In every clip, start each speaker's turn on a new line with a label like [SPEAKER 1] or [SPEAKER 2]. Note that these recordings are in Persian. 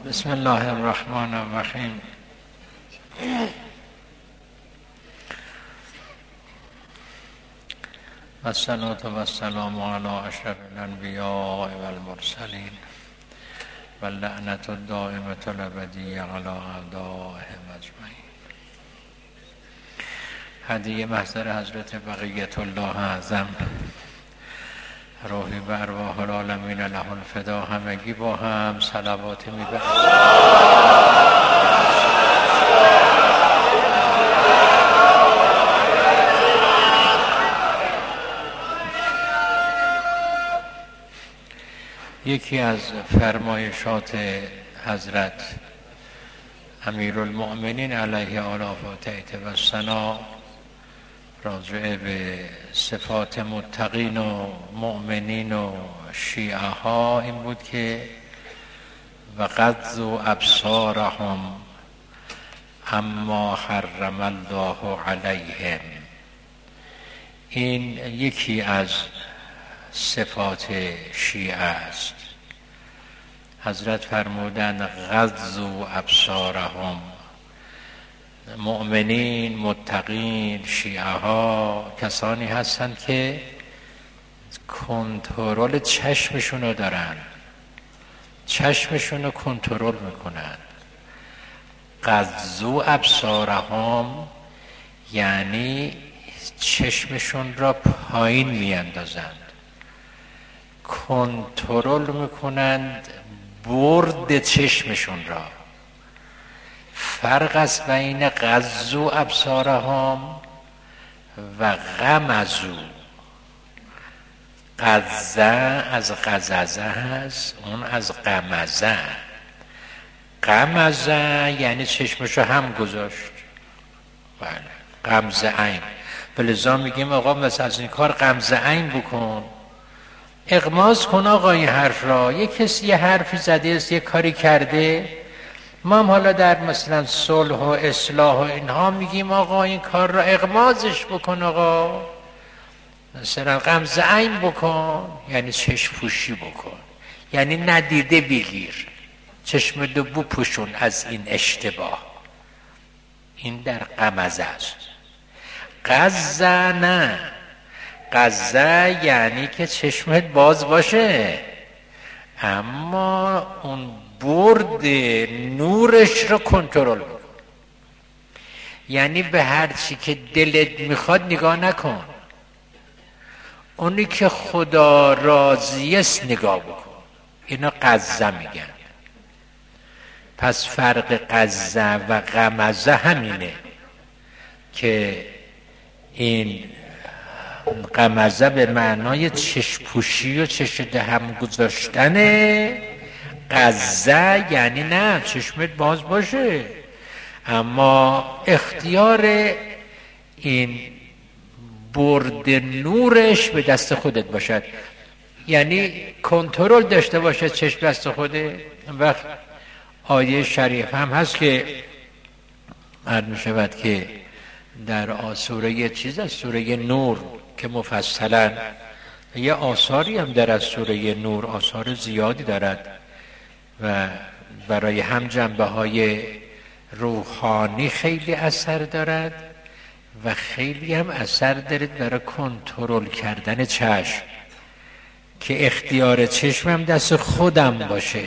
[SPEAKER 1] بسم الله الرحمن الرحیم. و الصلاة و السلام علی اشرف الانبیاء و المرسلین و اللعنة الدائمة الابدیة علی اعدائهم اجمعین. هدیه محضر حضرت بقیت الله اعظم، روحی به ارواح العالمین له الفدا. همگی با هم صلوات میبریم. یکی از فرمایشات حضرت امیرالمؤمنین علیه آلاف و تایت و ثنا راجع به صفات متقین و مؤمنین و شیعه ها این بود که و غضوا ابصارهم اما حرم الله علیهم. این یکی از صفات شیعه است. حضرت فرمودند غضوا ابصارهم. مؤمنین، متقین، شیعه ها کسانی هستند که کنترل چشمشون رو دارن، چشمشون رو کنترل میکنن. غضوا ابصارهم یعنی چشمشون را پایین میاندازند، کنترل میکنند برد چشمشون را. فرق است بین غضوا ابصارهم و غمزوا. غضه از غززه هست، اون از غمزه. غمزه یعنی چشمشو هم گذاشت، بله، غمزه عین. فلذا میگیم آقا مثلا از این کار غمزه عین بکن، اغماض کن آقا این حرف را. یک کسی یه حرفی زده است، یه کاری کرده، ما هم حالا در مثلا صلح و اصلاح و اینها میگیم آقا این کار را اغماضش بکن، آقا مثلا غمزه عین بکن، یعنی چشم پوشی بکن، یعنی ندیده بگیر، چشم دو بپوشون از این اشتباه. این در غمزه است. غضه نه، غضه یعنی که چشمت باز باشه اما اون برد نورش رو کنترل کن. یعنی به هر چی که دلت میخواد نگاه نکن، اونی که خدا راضی است نگاه بکن. اینا غضه میگن. پس فرق غضه و غمزه همینه که این غمزه به معنای چشم پوشی و چشم هم گذاشتنه. غضه یعنی نه، چشمت باز باشه اما اختیار این برد نورش به دست خودت باشد، یعنی کنترل داشته باشه چشم دست خوده. وقت آیه شریف هم هست که مرد می شود که در سوره چیز از سوره نور که مفصلا یه آثاری هم در از سوره نور، آثار زیادی دارد و برای هم جنبه های روحانی خیلی اثر دارد و خیلی هم اثر دارد برای کنترل کردن چشم، که اختیار چشمم دست خودم باشه،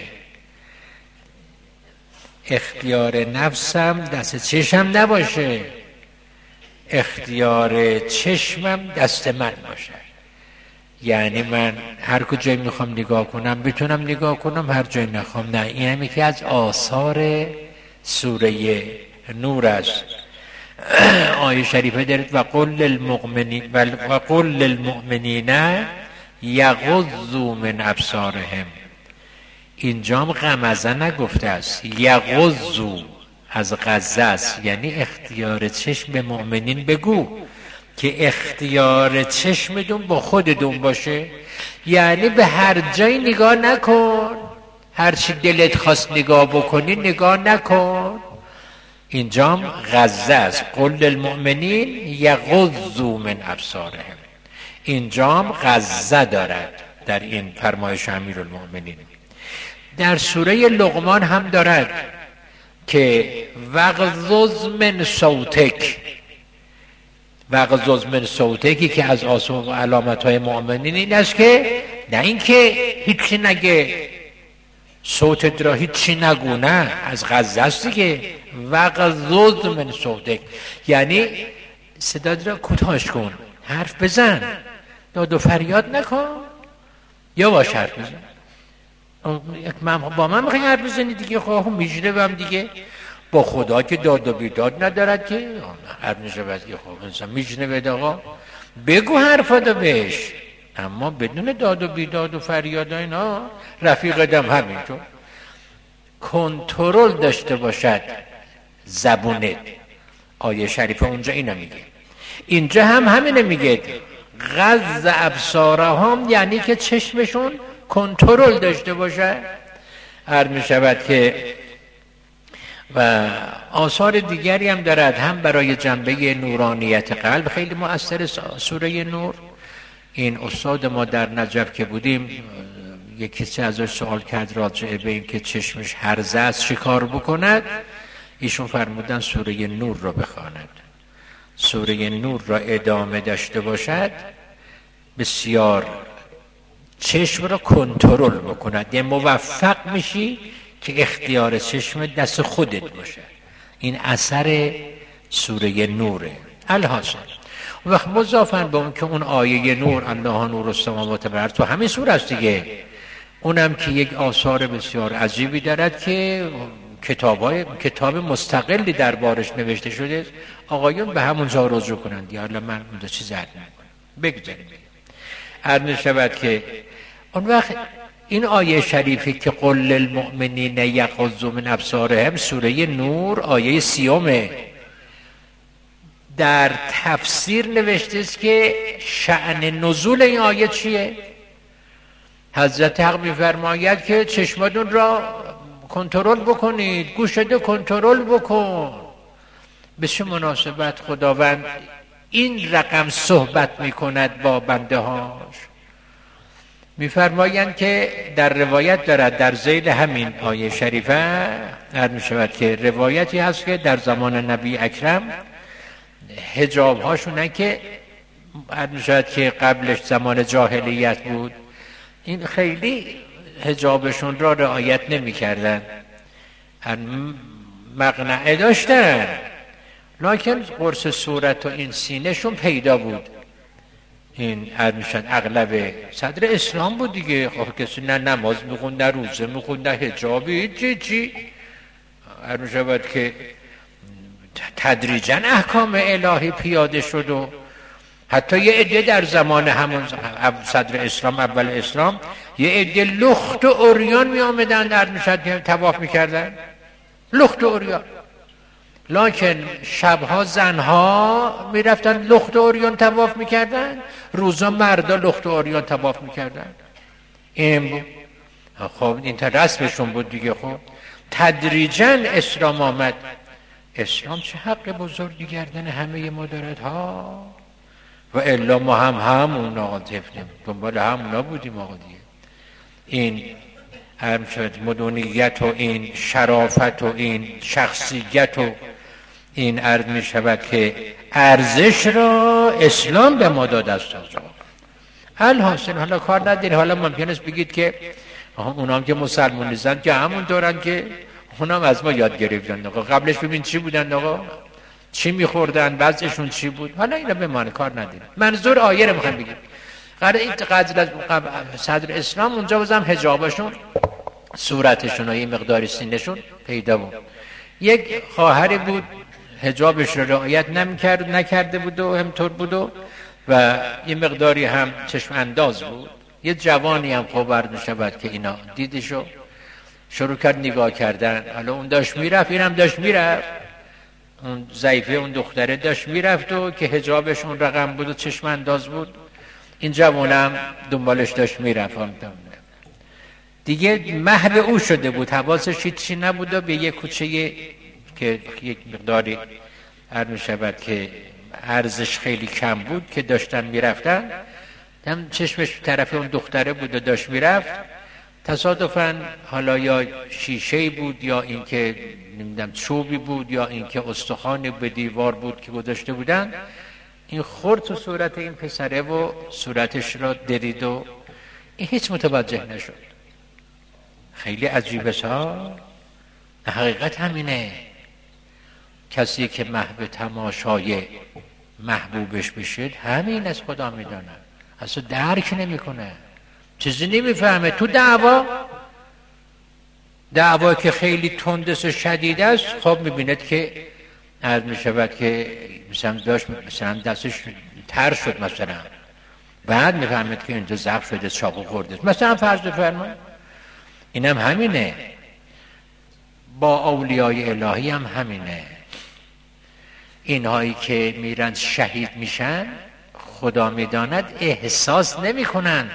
[SPEAKER 1] اختیار نفسم دست چشم نباشه، اختیار چشمم دست من باشه. یعنی من هر کجایی میخوام نگاه کنم بتونم نگاه کنم، هر جایی نخوام نه. این هم یکی از آثار سوره نور است. آیه شریفه دارد و قل للمؤمنین یغضوا من ابصارهم. اینجام غمزه نگفته است، یغضوا از غضه است، یعنی اختیار چشم به مؤمنین بگو که اختیار چشمتون با خودتون باشه. یعنی به هر جایی نگاه نکن، هر چی دلت خواست نگاه بکنی نگاه نکن. اینجام غضه است. قل للمؤمنین یغضوا من ابصارهم. اینجام غضه دارد در این فرمایش امیرالمؤمنین. در سوره لقمان هم دارد که وغضض من صوتک، وغضض من صوتکی که از آثار و علامت‌های مؤمنین این است که نه اینکه هیچی نگه، صوتت را هیچی نگو، نه، از غض است دیگه. وغضض من صوتک یعنی صدات را کوتاش کن، حرف بزن، داد و فریاد نکن، یا باش حرف بزن. با من میخوای حرف بزنی دیگه، خواهم میشنوم دیگه. با خدا که داد و بیداد ندارد که حرف میشود که خب انسان میشنوه، آقا بگو حرفاتو بهش، اما بدون داد و بیداد و فریاد و اینا. رفیقتم همینطور کنترل داشته باشد زبونت. آیه شریفه اونجا اینو میگه، اینجا هم همینه میگه غض ابصارهم، یعنی که چشمشون کنترل داشته باشه. عرض میشود که و آثار دیگری هم دارد، هم برای جنبه نورانیت قلب خیلی مؤثر سوره نور. این استاد ما در نجف که بودیم یک کسی ازش سوال کرد راجع به این که چشمش هرزه است شکار بکند، ایشون فرمودن سوره نور را بخواند. سوره نور را ادامه داشته باشد بسیار چشم را کنترل بکند، یعنی موفق میشی که اختیار چشم دست خودت باشه. این اثر سوره نوره. الحاصل وقت مضافن به اون که اون آیه نور، الله نور السماوات و الارض، تو همین سوره است دیگه، اونم که یک آثار بسیار عجیبی دارد که کتاب مستقلی دربارش نوشته شده. آقایون به همونجا رجوع کنند. یا الله من اونجا چیزی عرض نمی‌کنم، بگذاریم. عرض شود که اون وقت این آیه شریفی که قل للمؤمنین یغضوا من ابصارهم، سوره نور آیه 30، در تفسیر نوشته است که شأن نزول این آیه چیه؟ حضرت حق می‌فرماید که چشمتون را کنترل بکنید، گوشتو کنترل بکن. به چه مناسبت خداوند این رقم صحبت میکند با بنده هاش؟ میفرمایند که در روایت دارد در ذیل همین آیه شریفه عرض میشود که روایتی هست که در زمان نبی اکرم حجاب هاشونه که عرض میشود که قبلش زمان جاهلیت بود، این خیلی حجابشون را رعایت نمی کردن، مقنعه داشتن، لکن قرص صورت و این سینهشون پیدا بود. این عرض میشد اغلب صدر اسلام بود دیگه. خب کسی نه نماز میخوند، نه روزه میخوند، نه حجابی، چی عرض میشود که تدریجا احکام الهی پیاده شد و حتی یه عده در زمان همون صدر اسلام، اول اسلام، یه عده لخت و عریان می آمدن عرض میشد طواف میکردن، لخت و عریان. لکن شبها زنها میرفتن لخت و عریان طواف میکردن، روزا مردا لخت و عریان طواف میکردن. این بود. خب این تا رسمشون بود دیگه. خب تدریجا اسلام آمد. اسلام چه حق بزرگی گردن همه ما دارد ها، و الا ما همون آقا طفلیم، دنبال همونا بودیم آقا دیگه. این مدنیت و این شرافت و این شخصیت و این عرض می شود که ارزش را اسلام به ما داده است. الحاصل حالا کار نداری، حالا ممکن است بگید که اونام که مسلمان نیستند که همون دارن که اونام از ما یاد گرفتن. آقا قبلش ببین چی بودن، آقا چی میخوردن، وضعشون چی بود. حالا اینا به من کار نداریم، منظور آیه رو میخوام بگیم. قرار این قدر صدر اسلام اونجا بازم حجابشون، صورتشون و یه مقداری سینهشون پیدا بود. یک خواهری بود حجابش رو رعایت نکرده بود و همطور بود و یه مقداری هم چشم انداز بود. یه جوانی هم خبر میشود که اینا دیدشو شروع کرد نگاه کردن. حالا اون داشت میرفت، اینم داشت میرفت، اون ضعیفه اون دختره داشت میرفت و که حجابش اون رقم بود و چشم انداز بود، این جوانم دنبالش داشت میرفت. دیگه محو او شده بود، حواسش هیچی نبود و به یک کوچه که یک مقداری عرض میشود که ارزش خیلی کم بود که داشتن میرفتن، هم چشمش طرف اون دختره بود و داشت میرفت. تصادفاً حالا یا شیشه بود یا اینکه نمیدونم چوبی بود یا اینکه استخوانی به دیوار بود که گذاشته بودن، این خورد تو صورت این پسره و صورتش را درید و این هیچ متوجه نشد. خیلی عجیبه ها. حقیقت همینه. کسی که محو تماشای محبوبش بشه همین از خدا میدانه، اصلا درک نمیکنه، چیزی نمیفهمه. تو دعوا که خیلی تندس و شدید است، خب میبیند که عرض میشود که مثلا دستش تر شد، مثلا بعد میفهمید که اینجا زخم شده، چاقو خورده، مثلا فرض بفرمایید. اینم همینه، با اولیای الهی هم همینه. اینهایی که میرن شهید میشن، خدا میداند احساس نمیکنن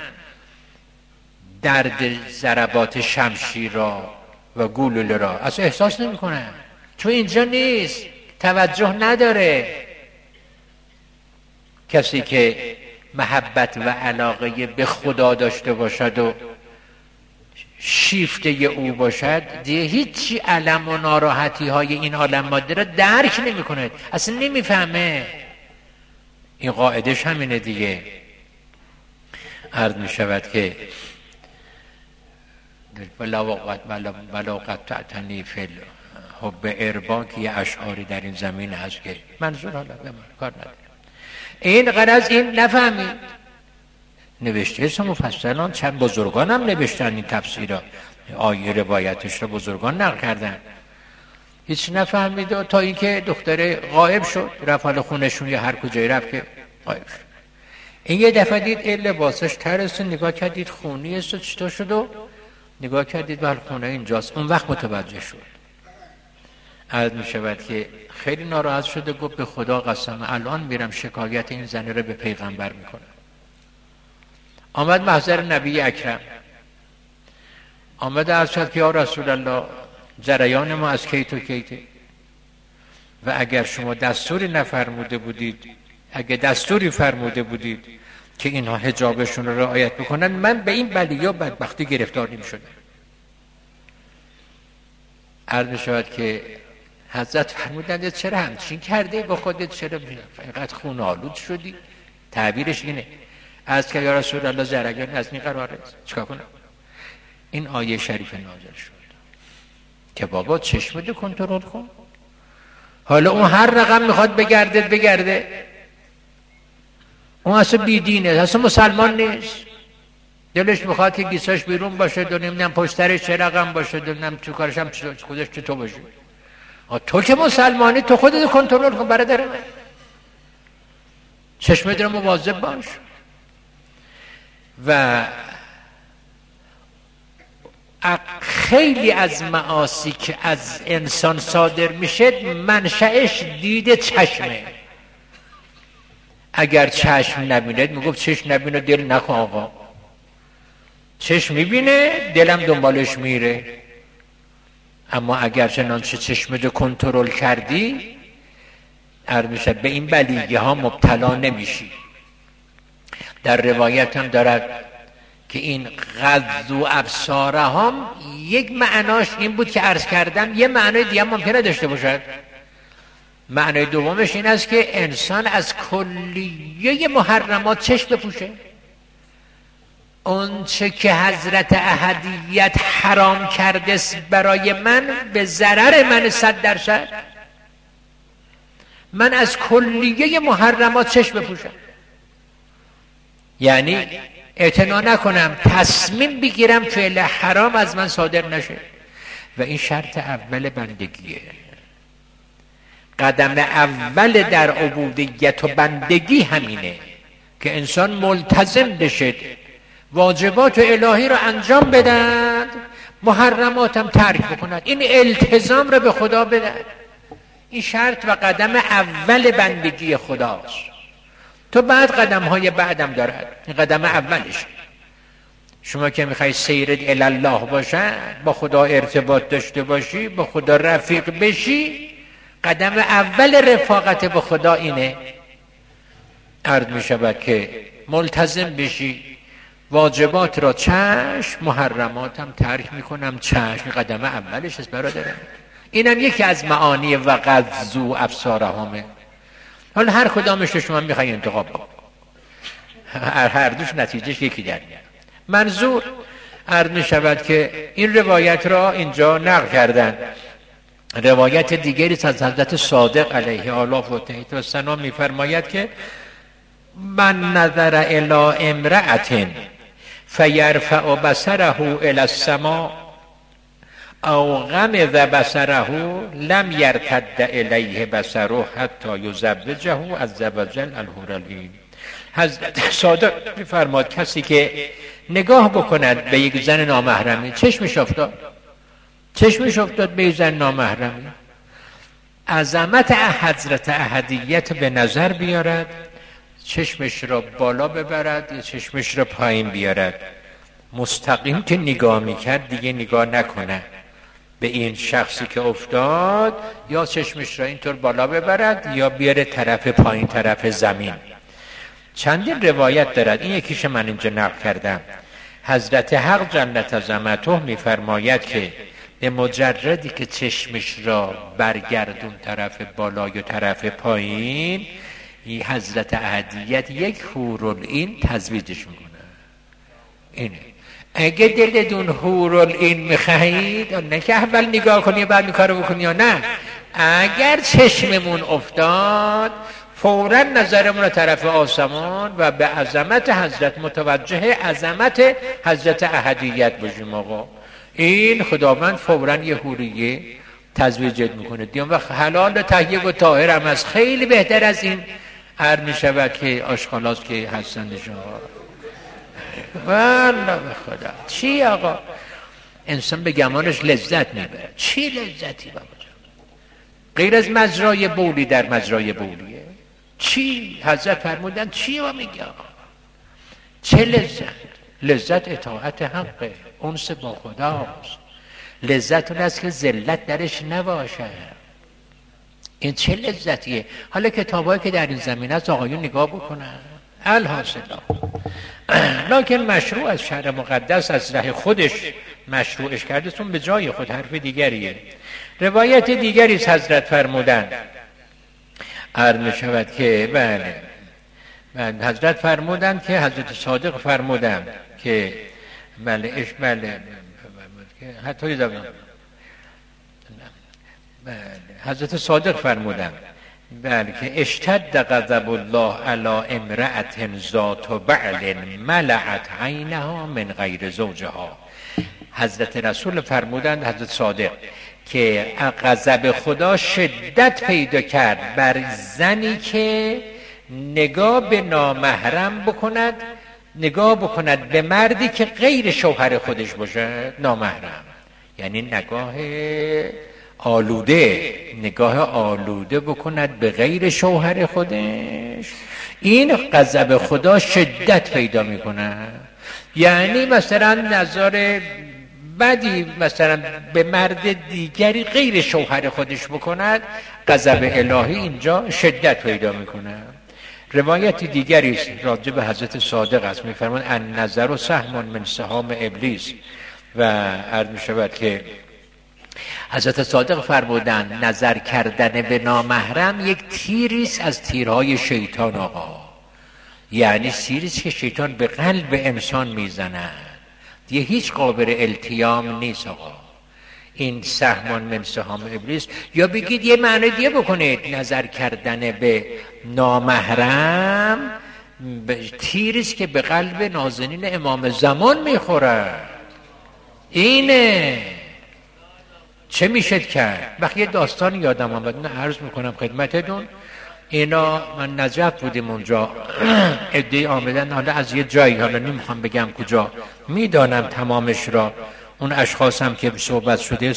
[SPEAKER 1] درد ضربات شمشیر را و گلوله را، اصلا احساس نمیکنن، تو اینجا نیست، توجه نداره. کسی که محبت و علاقه به خدا داشته باشد و شیفته او باشد، دیگه هیچی علم و ناراحتی های این عالم ماده را درک نمی کند، اصلا نمیفهمه. این قاعدش همینه دیگه. عرض می شود که ولو قد تعتنی فی الحب اربا، که یه اشعاری در این زمین هست که منظور حالا به من کار نداره. این غرض این نفهمید. نوشته است مفصلان، چند بزرگان هم نوشتن این تفسیرها، آیه روایتش رو بزرگان نقل کردن. هیچ نفهمید و تا اینکه دختره غایب شد، رفت حال خونشون یا هر کجایی رفت که غایب شد. این یه دفعه دید این لباسش ترسه، نگاه کردید خونی است و چطور شد و نگاه کردید بله خونه اینجاست. اون وقت متوجه شد. عرض می شود که خیلی ناراحت شده، گفت به خدا قسم الان میرم شکایت این زنه رو به پیغمبر میکنم. آمد محضر نبی اکرم، آمد عرض کرد که یا رسول الله، جریان ما از کی تو کیته و اگر شما دستوری نفرموده بودید، اگر دستوری فرموده بودید که اینها حجابشون رو رعایت بکنن، من به این بلیا بدبختی گرفتار نمی‌شدم. عرض می‌شود که حضرت فرمودند چرا همچین کرده با خودت، چرا اینقدر خون آلود شدی؟ تعبیرش اینه. از که یا رسول الله زرگان از این قراره چیکار کنم؟ این آیه شریف نازل شد که بابا چشمتو کنترل کن. حالا اون هر رقم میخواد بگرده، اون اصلا بیدینه، اصلا مسلمان نیست. دلش میخواد که گیساش بیرون باشه، دو نمیدونم پشترش چه رقم باشه، دو نمیدونم تو کارش هم خودش تو باشه. تو که مسلمانی، تو خودت کنترل کن برادر من، چشمت رو مواظب باش. و خیلی از معاصی که از انسان صادر میشه منشأش دید چشمه. اگر چشم نبیند، میگفت چشم نبینه دل نکن آقا، چشم میبینه دلم دنبالش میره. اما اگر چنانچه چشمتو کنترل کردی، میشه به این بلیگه ها مبتلا نمیشی. در روایت هم دارد که این غضوا ابصارهم یک معناش این بود که عرض کردم، یه معنای دیگه ممکنه داشته باشد. معنای دومش این است که انسان از کلیه محرمات چشم بپوشه. اون چه که حضرت احدیت حرام کرده برای من به ضرر من 100%، من از کلیه محرمات چشم بپوشم. یعنی اعتنا نکنم، تصمیم بگیرم فعل حرام از من صادر نشه. و این شرط اول بندگیه. قدم اول در عبودیت و بندگی همینه که انسان ملتزم بشه، واجبات الهی رو انجام بدن، محرماتم ترک بکنن، این التزام رو به خدا بدن. این شرط و قدم اول بندگی خداست. تو بعد قدم های بعدم دارد، این قدم اولش. شما که میخوای سیرت الله باشه، با خدا ارتباط داشته باشی، با خدا رفیق بشی، قدم اول رفاقت با خدا اینه. عرض میشود که ملتزم بشی واجبات را چشم، محرماتم ترک میکنم چشم. قدم اولش است برادرم. اینم یکی از معانی وغضوا ابصارهم. حالا هر کدامش رو شما میخوای انتخاب کن، هر دوش نتیجهش یکی در میاد. منظور عرض میشود که این روایت را اینجا نقل کردن. روایت دیگری از حضرت صادق علیه آلاف و تحیط و سلام میفرماید که من نظر الی امرأة فیرفع بصره الی السماء او غمض بصره لم یرتد الیه بصره حتی یزوجه عز وجل الحور العین. حضرت صادق میفرماد کسی که نگاه بکند به یک زن نامحرمی، چشمش افتاد به یک زن نامحرمی، عظمت حضرت احدیت به نظر بیارد، چشمش را بالا ببرد یا چشمش را پایین بیارد، مستقیم که نگاه میکرد دیگه نگاه نکنه به این شخصی که افتاد، یا چشمش را اینطور بالا ببرد یا بیاره طرف پایین، طرف زمین. چندین روایت دارد. این یکیش من اینجا نقل کردم. حضرت حق جلت عظمته میفرماید که به مجردی که چشمش را برگردون طرف بالا یا طرف پایین، این حضرت احدیت یک حورالعین تزویجش میکنه. اینه. اگه دلتون حورالعین میخواهید، نه که اول نگاه کنی بعد این کارو بکنی، یا نه، اگر چشممون افتاد فوراً نظرمون رو طرف آسمان و به عظمت حضرت متوجه عظمت حضرت احدیت باشیم. آقا این خداوند فوراً یه حوریه تزویجت میکنه. دیگه وقت حلال طیب و طاهر هم از خیلی بهتر از این هر میشود که آشغالاست که هستن شما. والله به خدا چی آقا، انسان به گمانش لذت میبره. چی لذتی بابا جان غیر از مجرای بولی در مجرای بولیه؟ چی حضرت فرمودن؟ چی و میگه آقا؟ چه لذت اطاعت حقه، انس با خداست. لذت اون است که ذلت درش نباشه. این چه لذتیه؟ حالا کتابایی که در این زمینه است آقایون نگاه بکنن. الحاصل لکن مشروع از شرع مقدس از ره خودش مشروعش کرده، چون به جای خود حرف دیگریه. روایت دیگری از حضرت فرمودن، عرض می شود که بله حضرت فرمودن که حضرت صادق فرمودن که بله حتی حضرت صادق فرمودن بله که اشتد غضب الله علی امرأة ذات بعل ملعت عینها من غیر زوجها. حضرت رسول فرمودند، حضرت صادق، که غضب خدا شدت پیدا کرد بر زنی که نگاه به نامحرم بکند، نگاه بکند به مردی که غیر شوهر خودش باشه، نامحرم، یعنی نگاه آلوده بکند به غیر شوهر خودش. این غضب خدا شدت پیدا میکنه. یعنی مثلا نظر بدی مثلا به مرد دیگری غیر شوهر خودش بکند، غضب الهی اینجا شدت پیدا میکنه. روایت دیگری راجع به حضرت صادق است، میفرمان النظر سهم من سهام ابلیس. و عرض میشود که حضرت صادق فرمودند نظر کردن به نامحرم یک تیریست از تیرهای شیطان. آقا یعنی تیریست که شیطان به قلب انسان میزند، دیگه هیچ قابل التیام نیست. آقا این سهم من سهام ابلیس. یا بگید یه معنی دیگه بکنید، نظر کردن به نامحرم تیریست که به قلب نازنین امام زمان میخوره. اینه چه میشد کرد؟ وقتی یه داستان یادم آمد، اینو عرض میکنم خدمتتون. اینا من نجف بودیم اونجا، عده‌ای آمدن، حالا از یه جایی، حالا نمیخوام بگم کجا، میدانم تمامش را، اون اشخاص هم که صحبت شده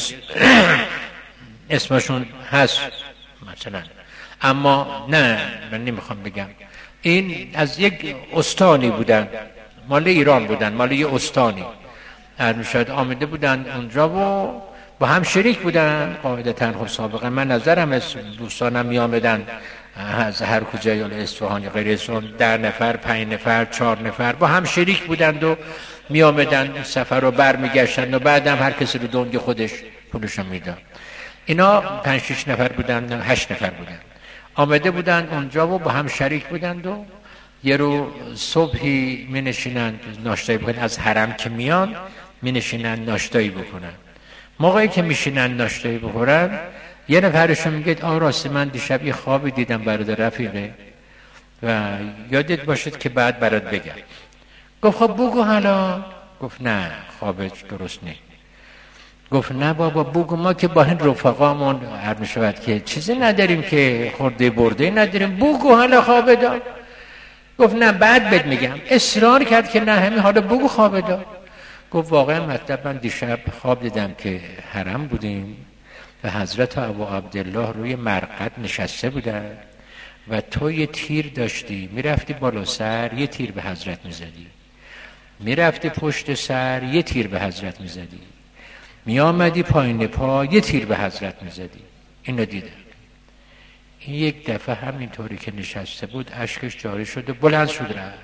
[SPEAKER 1] اسمشون هست مثلا، اما نه من نمیخوام بگم. این از یک استانی بودن، مال ایران بودن، مال یه استانی شاید آمده بودن اونجا و با هم شریک بودن قاعدتاً. خب سابقا من نظرم از دوستانم می آمدن از هر کجای اصفهان یا غیر اصفهان 10 نفر 5 نفر 4 نفر با هم شریک بودند و می آمدن سفر رو برمیگشتند و بعدم هر کسی رو دنگ خودش پولشو میداد. اینا 5 6 نفر بودن 8 نفر بودن آمده بودن اونجا و با هم شریک بودند و یه رو صبحی می نشینند ناشتایی بکنن، از حرم که میان می نشینند ناشتایی بکنن. موقعی که میشینن ناشتایی بخورن یه نفرشون میگه راستی من دیشب یه خوابی دیدم برادر رفیقه و یادت باشد که بعد برات بگم. گفت خب بگو حالا. گفت نه خوابش درست نیست. گفت نه بابا بگو، ما که با این رفقامون هر میشود که چیزی نداریم که خورده برده نداریم، بگو حالا خوابه دار. گفت نه بعد بهت میگم. اصرار کرد که نه همین حالا بگو خوابه دار. گفت واقعا مطلب من دیشب خواب دیدم که حرم بودیم و حضرت ابو عبدالله روی مرقد نشسته بودن و تو یه تیر داشتی میرفتی بالا سر یه تیر به حضرت میزدی، میرفتی پشت سر یه تیر به حضرت میزدی، میامدی پایین پا یه تیر به حضرت میزدی. اینو دیدم. این یک دفعه همینطوری که نشسته بود اشکش جاری شد و بلند شد رفت.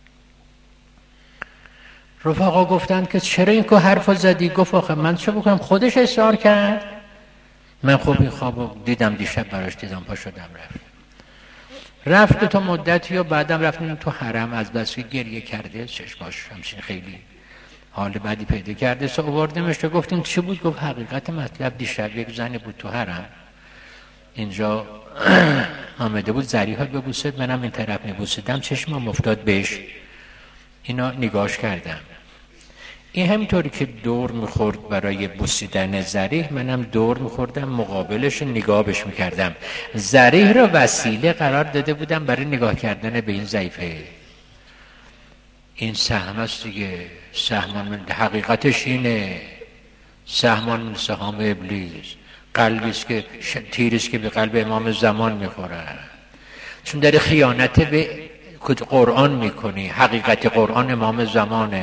[SPEAKER 1] رفقا گفتن که چرا این که حرفا زدی؟ گفت آخه من چه بکنم، خودش اصرار کرد. من خب این خوابو دیدم دیشب براش دیدم پا شدم رفت تا مدتی و بعدم رفتیم تو حرم. از بس که گریه کرده چشماش همچین خیلی حال بعدی پیدا کرده سو آوردیمش و گفتیم چی بود؟ گفت حقیقت مطلب دیشب یک زنی بود تو حرم اینجا آمده بود زریحا ببوسید، منم این طرف میبوسیدم چشمم افتاد بهش، اینا نگاش کردم. این همینطوری که دور میخورد برای بوسیدن زریح منم دور میخوردم مقابلش نگاهش میکردم. زریح را وسیله قرار داده بودم برای نگاه کردن به این ضعیفه. این سهم است دیگه، سهمان من حقیقتش اینه، سهمان من سهام ابلیس، قلبیست که تیریست که به قلب امام زمان میخوره، چون داره خیانت به قرآن میکنی. حقیقت قرآن امام زمانه،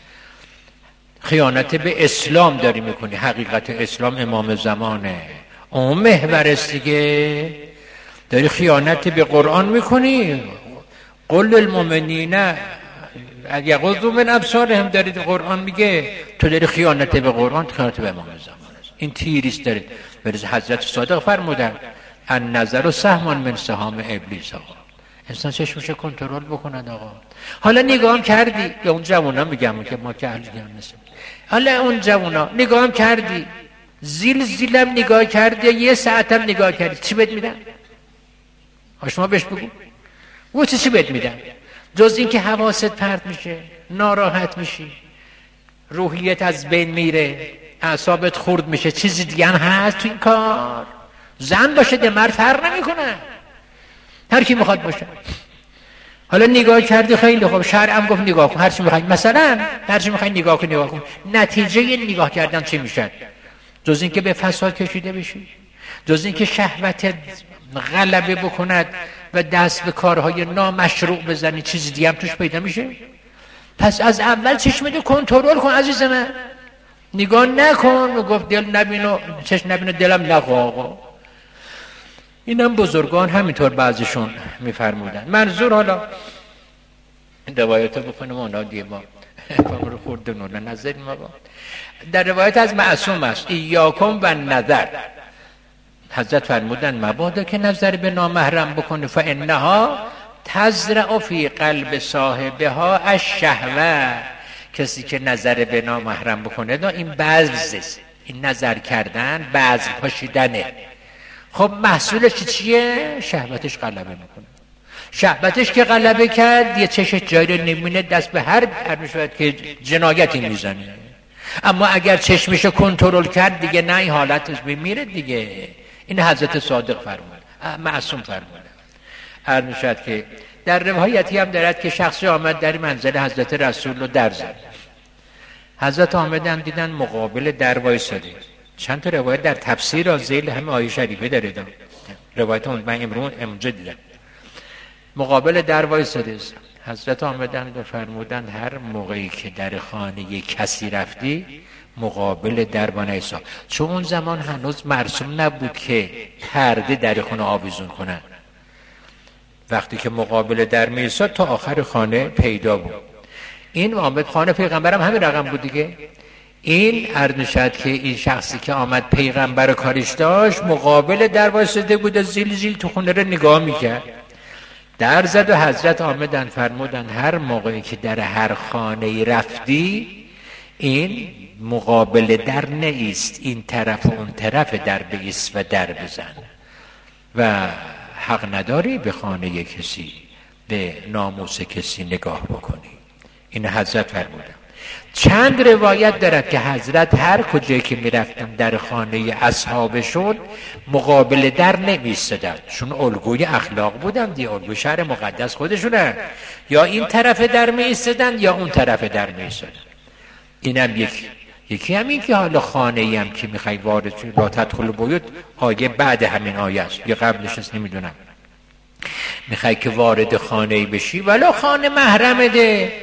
[SPEAKER 1] خیانت به اسلام داری میکنی، حقیقت اسلام امام زمانه. اون محورست دیگه، داری خیانت به قرآن میکنی. قل للمؤمنین یغضوا من ابصارهم، دارید قرآن میگه، تو داری خیانت به قرآن، خیانت به امام زمان است. این تیریست دارید. برز حضرت صادق فرمودن النظر سهم من سهام ابلیس. آقا انسان چشمشو کنترل بکند. آقا حالا نگاهم کردی، یا اون جوونا میگم که ما که اهل جهان نیستیم، حالا اون جوونا نگاهم کردی، زیلم نگاه کردی، یه ساعتم نگاه کردی، چی بهت میدن؟ شما بهش بگو و چی بهت میدن؟ جز این که حواست پرت میشه، ناراحت میشی، روحیت از بین میره، اعصابت خورد میشه. چیزی دیگه هم هست تو این کار؟ زن باشه ده مرد فرق نمیکنه، هر کی میخواد باشه. حالا نگاه کردی خیلی خوب، شرع هم گفت نگاه کن، هر چی میخوای، مثلا هر چی میخوای نگاه کن. نتیجه نگاه کردن چی میشه؟ جز این که به فساد کشیده بشی، جز این که شهوت غلبه بکند و دست به کارهای نامشروع بزنی، چیز دیگه هم توش پیدا میشه؟ پس از اول چشمتو کنترل کن عزیز من، نگاه نکن. و گفت دل نبینو چشم نبینو دلم نخواه. آقا اینم بزرگان همینطور بعضیشون میفرمودن. منظور حالا روایت بکنم اونا دیگه ما رو خورده نونه نظر ما با. در روایت از معصوم است ایاکم و نظر، حضرت فرمودن مبادا که نظر به نامحرم بکنه، فانها تزرع فی قلب صاحبها الشهوه. کسی که نظر به نامحرم بکنه این بذر، این نظر کردن بذر پاشیدنه. خب محصولش چیه؟ شهوتش غلبه میکنه. شهوتش که غلبه کرد یه چشش جایی رو نمیبینه، دست به هر میشود که جنایتی میزنه. اما اگر چشمشو کنترل کرد دیگه نه، این حالتش میمیره دیگه. این حضرت صادق فرمود، معصوم فرمود. عرض میشود که در روایتی هم دارد که شخصی آمد در منزل حضرت رسول رو در زد. حضرت آمدن دیدن مقابل در وایساده. چند تا روایت در تفسیر و ذیل همه آیه شریفه داره. روایت اون من امروز دیدم مقابل در وایساده. حضرت آمدن و فرمودن هر موقعی که در خانه کسی رفتی مقابل در بنایسا، چون اون زمان هنوز مرسوم نبود که پرده در خونه آویزون کنن. وقتی که مقابل در می‌ایستاد تا آخر خانه پیدا بود. این آمد خانه پیغمبرم همین رقم بود دیگه. این عرض می‌شد که این شخصی که آمد پیغمبر کاریش داشت مقابل در وایساده بود، زیل زیل تو خونه رو نگاه می‌کرد. در زد و حضرت آمدن فرمودن هر موقعی که در هر خانه‌ای رفتی این مقابل در نیست، این طرف و اون طرف در بایست و در بزن و حق نداری به خانه کسی، به ناموس کسی نگاه بکنی. این حضرت فرمودن. چند روایت دارد که حضرت هر کجایی که میرفتن در خانه اصحابشون مقابل در نمیستدن، چون الگوی اخلاق بودن دی، الگوی شهر مقدس خودشونه، یا این طرف در میستدن یا اون طرف در میستدن. اینم یکی همین که حالا خانه ای هم که میخوای وارد شد لا تدخل بیوت، آیه بعد همین آیه است یا قبلش است نمیدونم، میخوای که وارد خانه ای بشی ولی خانه محرمه ده،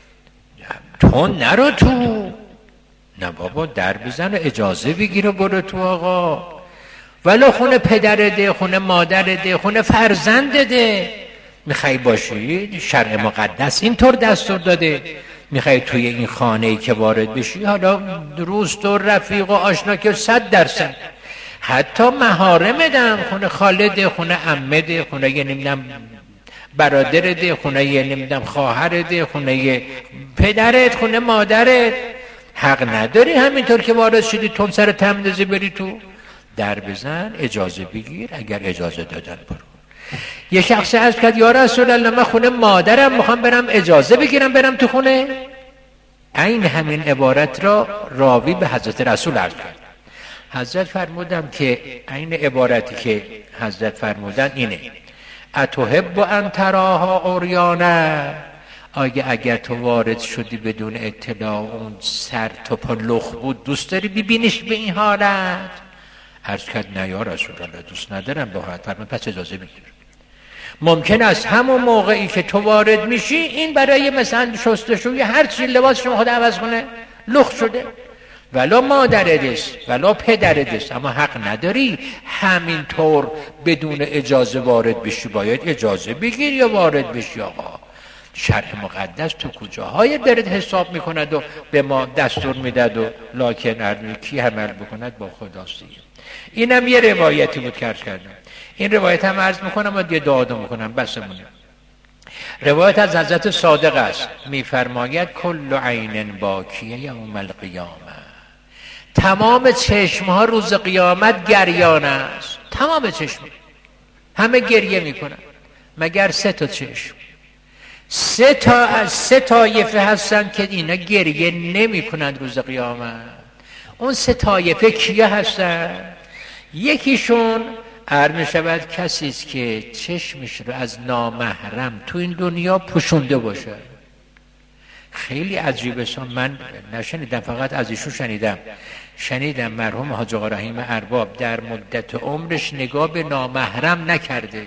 [SPEAKER 1] تو نرو تو، نه بابا در بزن و اجازه بگیر و برو تو آقا، ولی خونه پدرده، خونه مادرده، خونه فرزندده میخوای باشی، شرع مقدس اینطور دستور داده. میخوای توی این خانه ای که وارد بشی حالا دوست و رفیق و آشنا که 100%، حتی محارم دم، خونه خالده، خونه عمده، خونه یه نمیدونم برادرت، خونه یه نمیدونم خواهرت، خونه پدرت، خونه مادرت، حق نداری همینطور که وارد شدی تون سر تمندزی بری تو، در بزن اجازه بگیر، اگر اجازه دادن برو. یه شخص عرض کرد یا رسول الله من خونه مادرم میخوام برم اجازه بگیرم برم تو خونه. این همین عبارت را راوی به حضرت رسول عرض کرد. حضرت فرمودن که این عبارتی که حضرت فرمودن اینه: اتحب ان تراها عریانا، اگر تو وارد شدی بدون اطلاع اون سر تا پا لخ بود دوست داری ببینیش به این حالت؟ عرض کرد نه یا رسول الله دوست ندارم به حالت. فرمود پس اجازه بگیر. ممکن است همون موقعی که تو وارد میشی این برای مثلا شستشوی هر چی لباس شما خود عوض کنه لخ شده، ولا مادرت ولا پدرت، اما حق نداری همینطور بدون اجازه وارد بشی، باید اجازه بگیر یا وارد بشی. آقا شرع مقدس تو کجاهای دارد حساب میکند و به ما دستور میداد و لکن کی عمل بکند با خداست. اینم یه روایتی بود که عرض کردم. این روایت هم عرض میکنم و یه دعا میکنم بسمونه. روایت از حضرت صادق است، میفرماید کل عین باکیه یوم القیامه، تمام چشم ها روز قیامت گریان است. تمام چشم همه گریه میکنن مگر 3 تا چشم. 3 طایفه هستن که اینا گریه نمی کنند روز قیامت. اون 3 طایفه کیه هستن؟ یکیشون عرض می شود کسی است که چشمش رو از نامحرم تو این دنیا پوشونده باشه. خیلی عجیبه، من نشنیدم، فقط از ایشون شنیدم مرحوم حاج آقا رحیم ارباب در مدت عمرش نگاه به نامحرم نکرده.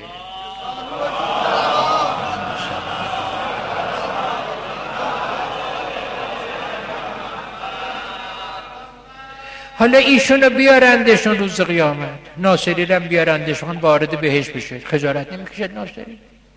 [SPEAKER 1] حالا ایشونو بیارندشون روز قیامت، ناصری رو بیارندشون وارد بهشت بشه، خجالت نمیکشد ناصری؟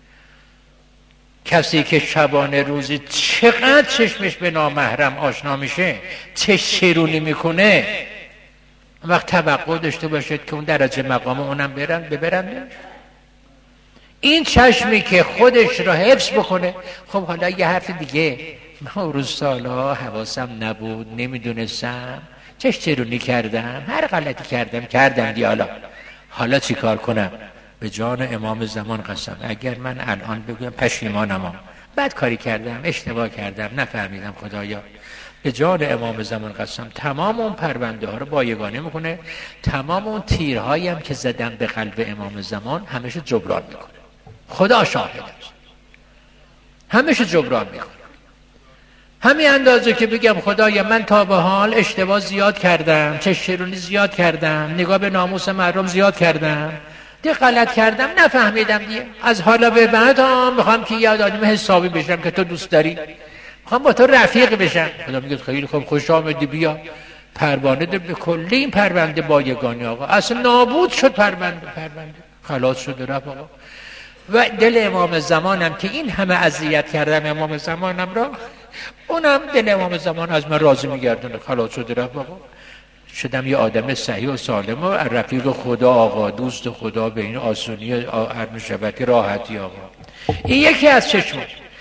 [SPEAKER 1] کسی که شبانه روزی چقدر چشمش به نامحرم آشنا میشه، چه شیرونی میکنه، وقت توقع داشته باشد که اون درجه مقام اونم ببرن. این چشمی که خودش را حفظ بکنه. خب حالا یه حرف دیگه، من روز سالا حواسم نبود، نمیدونستم، چه شیرونی کردم، هر غلطی کردم دی. حالا چی کار کنم؟ به جان امام زمان قسم اگر من الان بگویم پشیمانم، بد کاری کردم، اشتباه کردم، نفهمیدم، خدایا به جان امام زمان قسم تمام اون پرونده ها رو بایگانه میکنه، تمام اون تیرهایی هم که زدم به قلب امام زمان همش جبران میکنه. خدا شاهد است، همش جبران میکنه. همین اندازه که بگم خدایا من تا به حال اشتباه زیاد کردم، چه شیرونی زیاد کردم، نگاه به ناموس مردم زیاد کردم، دیگه غلط کردم، نفهمیدم دیگه، از حالا به بعد میخوام که یاد آدم حسابی بشم که تو دوست داری، میخوام با تو رفیق بشم. خدا میگه خیلی خوب، خوش آمدی، بیا پروانه ده به کلی این پرونده بایگانی آقا اصلا نابود شد، پرونده خلاص شد رفت آقا. و دل امام زمانم که این همه اذیت کردم امام زمانم را، اونم دل امام زمان از من راضی میگردونه. خلاص شده رفت بابا، شدم یه آدم صحیح و سالم و رفیق خدا آقا، دوست خدا، به این آسونی عرض شود راحتی آقا. این یکی از چشم.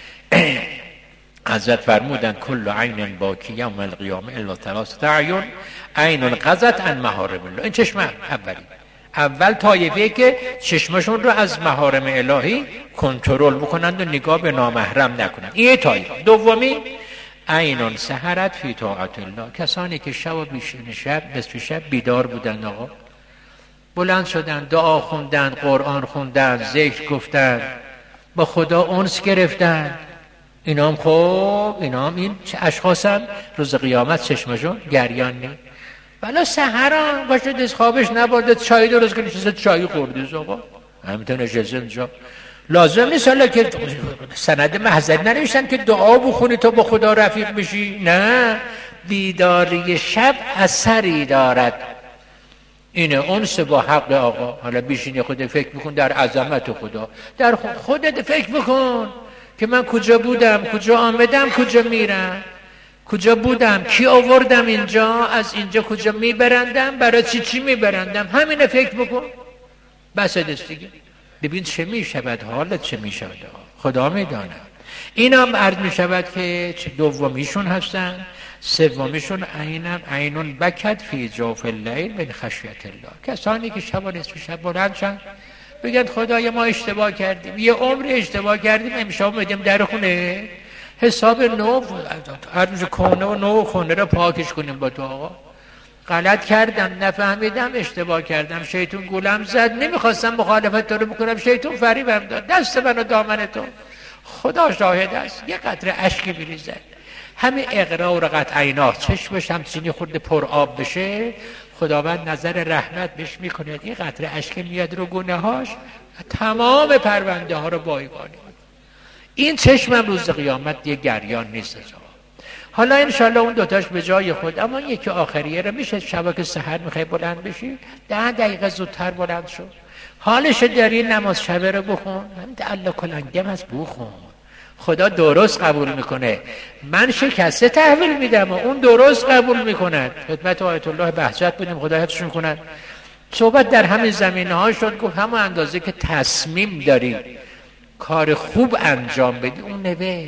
[SPEAKER 1] حضرت فرمودن کل عین باکی یوم القیامه الا ثلاثه اعین عین غضت عن محارم الله. این چشم اولی، اول طایفه که چشمشون رو از محارم الهی کنترل بکنند و نگاه به نامحرم نکنند. این طایفه. دومی عین سحرت فی طاعت الله، کسانی که شب و نصف شب بیدار بودند آقا، بلند شدن، دعا خوندن، قرآن خوندن، ذکر گفتن، با خدا انس گرفتن. اینام خب اینام این اشخاصم روز قیامت چشمشون گریان نی. ولی سحران باشه دست خوابش نبرده، چای درست کنه چیز چای خورده آقا، همینطور نشسته اونجا. لازم نیست حالا که سند محضر ننوشتن که دعا بخونی تا با خدا رفیق بشی، نه، بیداری شب اثری دارد. اینه انس با حق آقا. حالا بیشینی خودت فکر بکن در عظمت خدا، در خودت فکر بکن که من کجا بودم، کجا آمدم، کجا میرم، کجا بودم، کی آوردم اینجا، از اینجا کجا میبرندم، برای چی میبرندم. همینه فکر بکن بس دست دیگه. ببین چه میشود، حالت چه میشود خدا میداند. اینم عرض میشود که دومیشون هستن. سومیشون عینون بکت فی جوف اللیل من خشیت الله، کسانی که شب و نصف شب بلند شن بگن خدای ما اشتباه کردیم، یه عمر اشتباه کردیم، امشب میدیم در خونه حساب نو عرض کنه و نو خونه رو پاکش کنیم با تو آقا. غلط کردم، نفهمیدم، اشتباه کردم، شیطون گولم زد، نمیخواستم مخالفت تو رو بکنم، شیطون فریبم داد، دست من و دامن تو، خدا شاهد است. یه قطره اشکی بریزد، همین اقرار قطع عیناه چشمش همچینی خورده پر آب بشه، خداوند نظر رحمت بهش میکنه. این قطره اشک میاد رو گونه هاش، تمام پرونده ها رو بایگانی. این چشمم روز قیامت یه گریان نیست. حالا انشالله اون دوتاش به جای خود، اما یکی آخریه رو میشه شبا که سحر میخوای بلند بشی 10 دقیقه زودتر بلند شو، حالش داری نماز شبه رو بخون، همین الله کلنگم هست بخون، خدا درست قبول میکنه. من شکسته تحویل میدم و اون درست قبول میکند. خدمت آیت الله بهجت بودیم، خدا حفظشون کند. صحبت در همین زمینه ها شد، گفت همون اندازه که تصمیم داری کار خوب انجام بدی، اون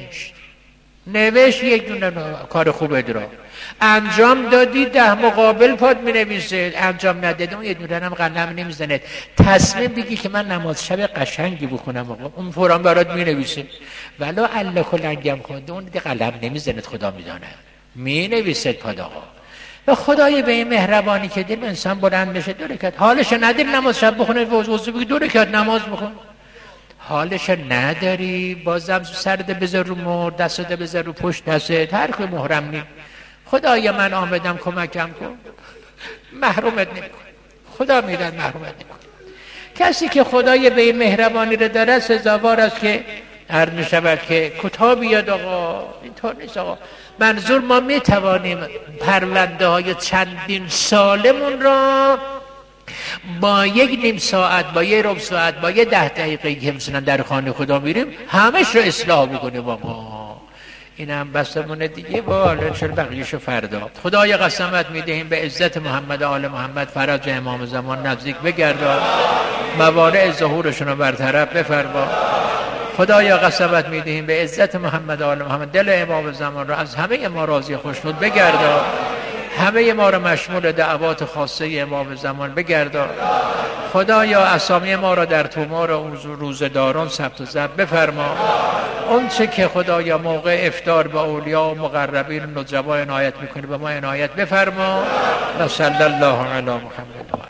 [SPEAKER 1] نوشت یک دونه کار خوب ادرا انجام دادی 10 مقابل پاد می نویسه، انجام ندادی اون یه دونه هم قلم نمیزنه. تصمیم بگی که من نماز شب قشنگی بخونم آقا، اون فوران برات می نویسه. ولی الله کلنگم خونده اون دیگه قلم نمیزنه، خدا میدانه، می نویسه پاد آقا. و خدای به این مهربانی که دل انسان بلند بشه 2 رکعت، حالش نداری نماز شب بخونه، وضو بگی 2 رکعت نماز بخون، حالش نداری بازم سرده بذار رو مور، دستت بذار رو پشت دستت، هر که محرم نی. خدایا من آمدم کمکم کن، محرومت نمی کن، خدا میدن محرومت نمی کن. کسی که خدای به این مهربانی رو داره سزاوار است که عرض می شود که کتاب بیاد آقا. اینطور نیست آقا. منظور ما می توانیم پرونده های چندین سالمون را با 1 ساعت، با 1 ربع ساعت، با 10 دقیقه که مثلا در خانه خدا میریم همش رو اصلاح بکنیم آقا. این هم بسمونه دیگه، با حالا انشاءالله بقیه‌شو فردا. خدای قسمت میدهیم به عزت محمد آل محمد فرج امام زمان نزدیک بگردان، موانع ظهورشون رو برطرف بفرما. خدایا قسمت میدهیم به عزت محمد آل محمد دل امام زمان رو از همه ما راضی خوشنود بگردان، همه ما رو مشمول دعوات خاصه امام زمان بگردان. خدایا اسامی ما را در تومار روزداران ثبت و ضبط بفرما. اون چه که خدایا موقع افطار با اولیا و مقربین و نجبا عنایت میکنی به ما عنایت بفرما. و صلی الله علی محمد.